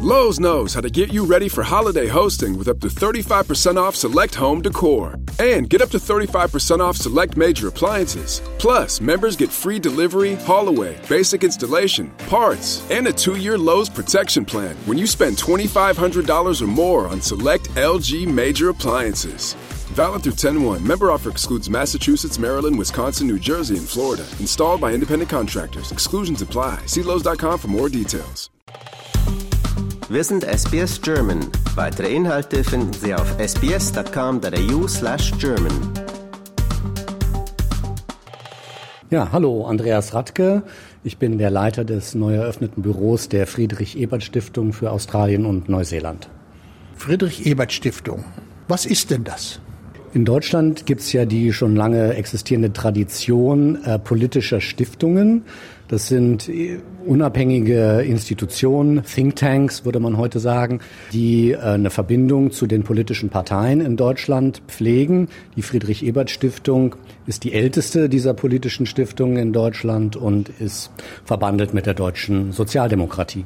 Lowe's knows how to get you ready for holiday hosting with up to 35% off select home decor. And get up to 35% off select major appliances. Plus, members get free delivery, haul-away, basic installation, parts, and a 2-year Lowe's protection plan when you spend $2,500 or more on select LG major appliances. Valid through 10/1. Member offer excludes Massachusetts, Maryland, Wisconsin, New Jersey, and Florida. Installed by independent contractors. Exclusions apply. See Lowe's.com for more details. Wir sind SBS German. Weitere Inhalte finden Sie auf sbs.com.au/German. Ja, hallo, Andreas Radke. Ich bin der Leiter des neu eröffneten Büros der Friedrich-Ebert-Stiftung für Australien und Neuseeland. Friedrich-Ebert-Stiftung, was ist denn das? In Deutschland gibt es ja die schon lange existierende Tradition politischer Stiftungen. Das sind unabhängige Institutionen, Thinktanks würde man heute sagen, die eine Verbindung zu den politischen Parteien in Deutschland pflegen. Die Friedrich-Ebert-Stiftung ist die älteste dieser politischen Stiftungen in Deutschland und ist verbandelt mit der deutschen Sozialdemokratie.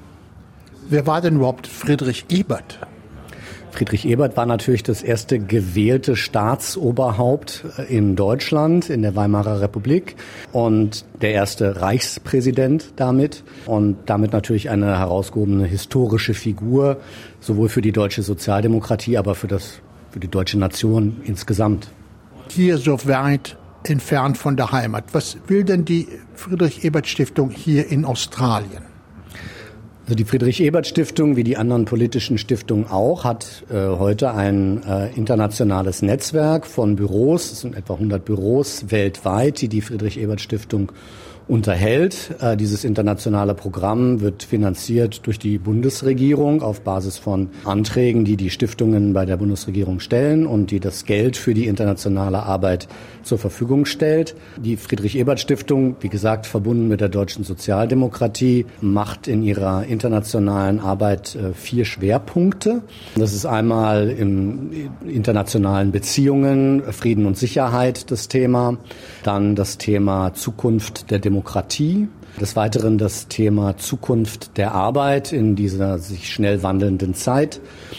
Wer war denn überhaupt Friedrich Ebert? Friedrich Ebert war natürlich das erste gewählte Staatsoberhaupt in Deutschland, in der Weimarer Republik und der erste Reichspräsident damit und damit natürlich eine herausgehobene historische Figur, sowohl für die deutsche Sozialdemokratie, aber für die deutsche Nation insgesamt. Hier so weit entfernt von der Heimat. Was will denn die Friedrich-Ebert-Stiftung hier in Australien? Also die Friedrich-Ebert-Stiftung, wie die anderen politischen Stiftungen auch, hat heute ein internationales Netzwerk von Büros. Es sind etwa 100 Büros weltweit, die Friedrich-Ebert-Stiftung unterhält. Dieses internationale Programm wird finanziert durch die Bundesregierung auf Basis von Anträgen, die die Stiftungen bei der Bundesregierung stellen und die das Geld für die internationale Arbeit zur Verfügung stellt. Die Friedrich-Ebert-Stiftung, wie gesagt, verbunden mit der deutschen Sozialdemokratie, macht in ihrer internationalen Arbeit 4 Schwerpunkte. Das ist einmal im internationalen Beziehungen, Frieden und Sicherheit das Thema, dann das Thema Zukunft der Demokratie, des Weiteren das Thema Zukunft der Arbeit in dieser sich schnell wandelnden Zeit.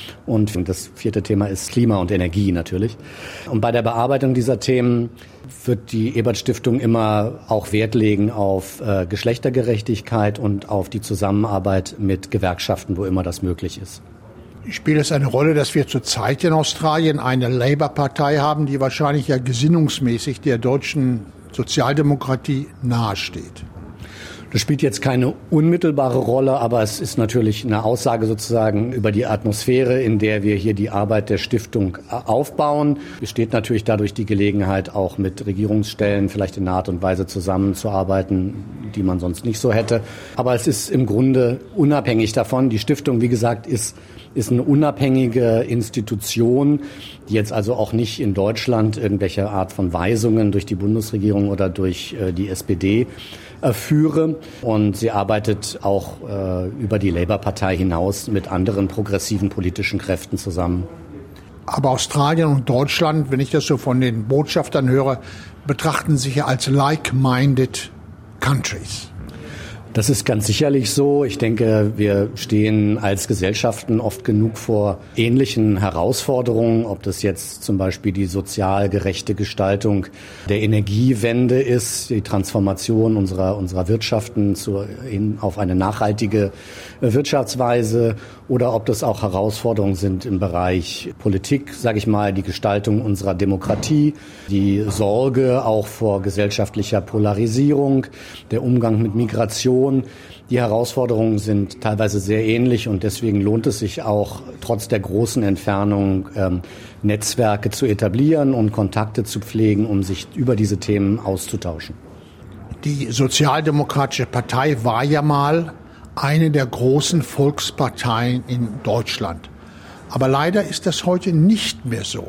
Und das 4. Thema ist Klima und Energie natürlich. Und bei der Bearbeitung dieser Themen wird die Ebert-Stiftung immer auch Wert legen auf Geschlechtergerechtigkeit und auf die Zusammenarbeit mit Gewerkschaften, wo immer das möglich ist. Spielt es eine Rolle, dass wir zurzeit in Australien eine Labour-Partei haben, die wahrscheinlich ja gesinnungsmäßig der deutschen Sozialdemokratie nahesteht? Das spielt jetzt keine unmittelbare Rolle, aber es ist natürlich eine Aussage sozusagen über die Atmosphäre, in der wir hier die Arbeit der Stiftung aufbauen. Besteht natürlich dadurch die Gelegenheit, auch mit Regierungsstellen vielleicht in einer Art und Weise zusammenzuarbeiten, die man sonst nicht so hätte. Aber es ist im Grunde unabhängig davon. Die Stiftung, wie gesagt, ist eine unabhängige Institution, die jetzt also auch nicht in Deutschland irgendwelche Art von Weisungen durch die Bundesregierung oder durch die SPD führe. Und sie arbeitet auch über die Labour-Partei hinaus mit anderen progressiven politischen Kräften zusammen. Aber Australien und Deutschland, wenn ich das so von den Botschaftern höre, betrachten sich ja als like-minded countries. Das ist ganz sicherlich so. Ich denke, wir stehen als Gesellschaften oft genug vor ähnlichen Herausforderungen, ob das jetzt zum Beispiel die sozial gerechte Gestaltung der Energiewende ist, die Transformation unserer Wirtschaften auf eine nachhaltige Wirtschaftsweise, oder ob das auch Herausforderungen sind im Bereich Politik, sage ich mal, die Gestaltung unserer Demokratie, die Sorge auch vor gesellschaftlicher Polarisierung, der Umgang mit Migration. Die Herausforderungen sind teilweise sehr ähnlich und deswegen lohnt es sich auch, trotz der großen Entfernung Netzwerke zu etablieren und Kontakte zu pflegen, um sich über diese Themen auszutauschen. Die Sozialdemokratische Partei war ja mal eine der großen Volksparteien in Deutschland. Aber leider ist das heute nicht mehr so.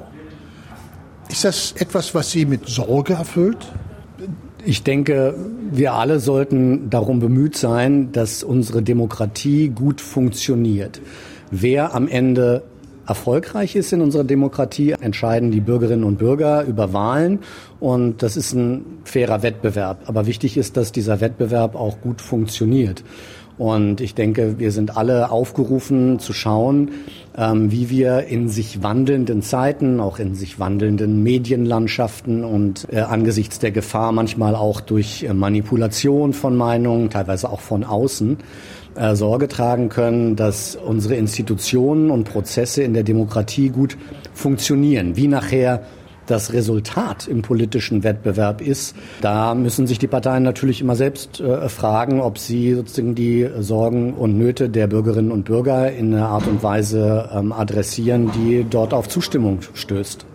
Ist das etwas, was Sie mit Sorge erfüllt? Ich denke, wir alle sollten darum bemüht sein, dass unsere Demokratie gut funktioniert. Wer am Ende erfolgreich ist in unserer Demokratie, entscheiden die Bürgerinnen und Bürger über Wahlen. Und das ist ein fairer Wettbewerb. Aber wichtig ist, dass dieser Wettbewerb auch gut funktioniert. Und ich denke, wir sind alle aufgerufen zu schauen, wie wir in sich wandelnden Zeiten, auch in sich wandelnden Medienlandschaften und angesichts der Gefahr manchmal auch durch Manipulation von Meinungen, teilweise auch von außen, Sorge tragen können, dass unsere Institutionen und Prozesse in der Demokratie gut funktionieren. Wie nachher das Resultat im politischen Wettbewerb ist, da müssen sich die Parteien natürlich immer selbst fragen, ob sie sozusagen die Sorgen und Nöte der Bürgerinnen und Bürger in einer Art und Weise adressieren, die dort auf Zustimmung stößt.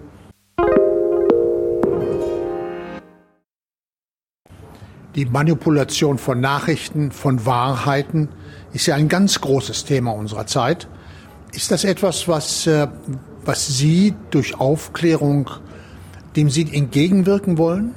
Die Manipulation von Nachrichten, von Wahrheiten ist ja ein ganz großes Thema unserer Zeit. Ist das etwas, was Sie durch Aufklärung, dem Sie entgegenwirken wollen?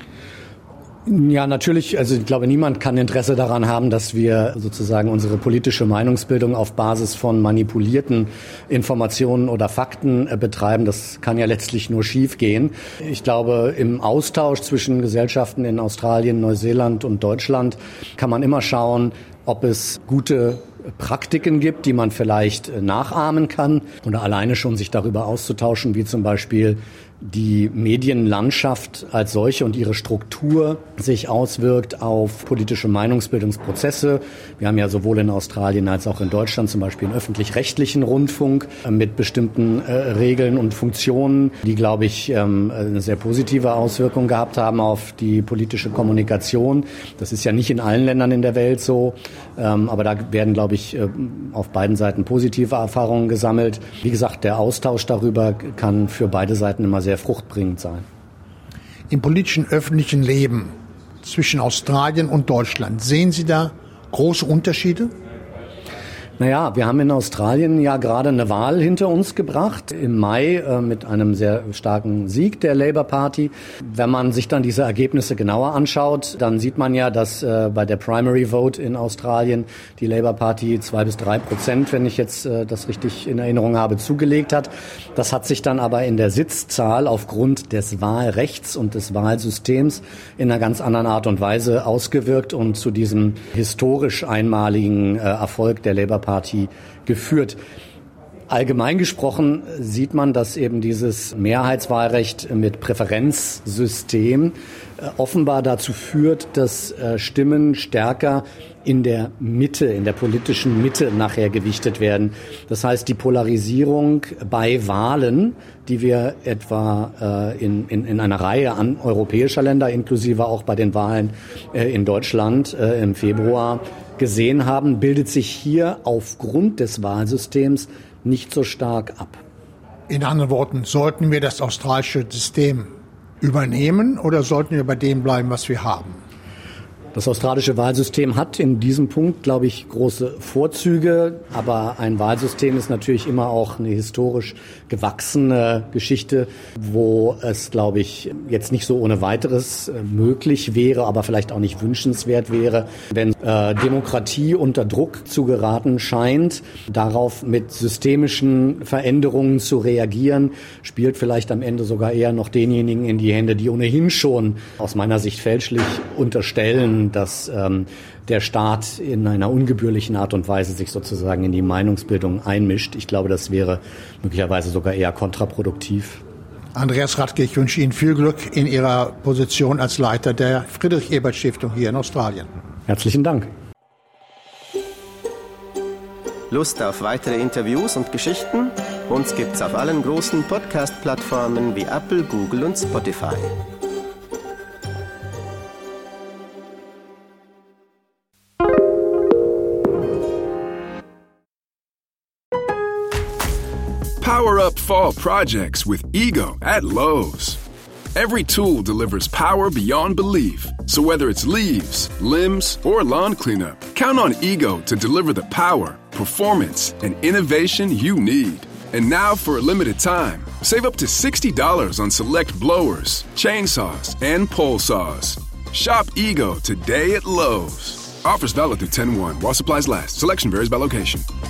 Ja, natürlich. Also ich glaube, niemand kann Interesse daran haben, dass wir sozusagen unsere politische Meinungsbildung auf Basis von manipulierten Informationen oder Fakten betreiben. Das kann ja letztlich nur schiefgehen. Ich glaube, im Austausch zwischen Gesellschaften in Australien, Neuseeland und Deutschland kann man immer schauen, ob es gute Praktiken gibt, die man vielleicht nachahmen kann oder alleine schon sich darüber auszutauschen, wie zum Beispiel die Medienlandschaft als solche und ihre Struktur sich auswirkt auf politische Meinungsbildungsprozesse. Wir haben ja sowohl in Australien als auch in Deutschland zum Beispiel einen öffentlich-rechtlichen Rundfunk mit bestimmten Regeln und Funktionen, die, glaube ich, eine sehr positive Auswirkung gehabt haben auf die politische Kommunikation. Das ist ja nicht in allen Ländern in der Welt so, aber da werden, glaube ich, auf beiden Seiten positive Erfahrungen gesammelt. Wie gesagt, der Austausch darüber kann für beide Seiten immer sehr fruchtbringend sein. Im politischen öffentlichen Leben zwischen Australien und Deutschland, sehen Sie da große Unterschiede? Naja, wir haben in Australien ja gerade eine Wahl hinter uns gebracht, im Mai mit einem sehr starken Sieg der Labour Party. Wenn man sich dann diese Ergebnisse genauer anschaut, dann sieht man ja, dass bei der Primary Vote in Australien die Labour Party 2-3%, wenn ich jetzt das richtig in Erinnerung habe, zugelegt hat. Das hat sich dann aber in der Sitzzahl aufgrund des Wahlrechts und des Wahlsystems in einer ganz anderen Art und Weise ausgewirkt und zu diesem historisch einmaligen Erfolg der Labour Party geführt. Allgemein gesprochen sieht man, dass eben dieses Mehrheitswahlrecht mit Präferenzsystem offenbar dazu führt, dass Stimmen stärker in der Mitte, in der politischen Mitte nachher gewichtet werden. Das heißt, die Polarisierung bei Wahlen, die wir etwa in einer Reihe an europäischer Länder, inklusive auch bei den Wahlen in Deutschland im Februar gesehen haben, bildet sich hier aufgrund des Wahlsystems nicht so stark ab. In anderen Worten, sollten wir das australische System übernehmen oder sollten wir bei dem bleiben, was wir haben? Das australische Wahlsystem hat in diesem Punkt, glaube ich, große Vorzüge, aber ein Wahlsystem ist natürlich immer auch eine historisch gewachsene Geschichte, wo es, glaube ich, jetzt nicht so ohne weiteres möglich wäre, aber vielleicht auch nicht wünschenswert wäre, wenn Demokratie unter Druck zu geraten scheint, darauf mit systemischen Veränderungen zu reagieren, spielt vielleicht am Ende sogar eher noch denjenigen in die Hände, die ohnehin schon aus meiner Sicht fälschlich unterstellen, dass der Staat in einer ungebührlichen Art und Weise sich sozusagen in die Meinungsbildung einmischt. Ich glaube, das wäre möglicherweise sogar eher kontraproduktiv. Andreas Radke, ich wünsche Ihnen viel Glück in Ihrer Position als Leiter der Friedrich-Ebert-Stiftung hier in Australien. Herzlichen Dank. Lust auf weitere Interviews und Geschichten? Uns gibt's auf allen großen Podcast-Plattformen wie Apple, Google und Spotify. Power up fall projects with Ego at Lowe's. Every tool delivers power beyond belief. So whether it's leaves, limbs, or lawn cleanup, count on Ego to deliver the power, performance, and innovation you need. And now for a limited time, save up to $60 on select blowers, chainsaws, and pole saws. Shop Ego today at Lowe's. Offers valid through 10/1 while supplies last. Selection varies by location.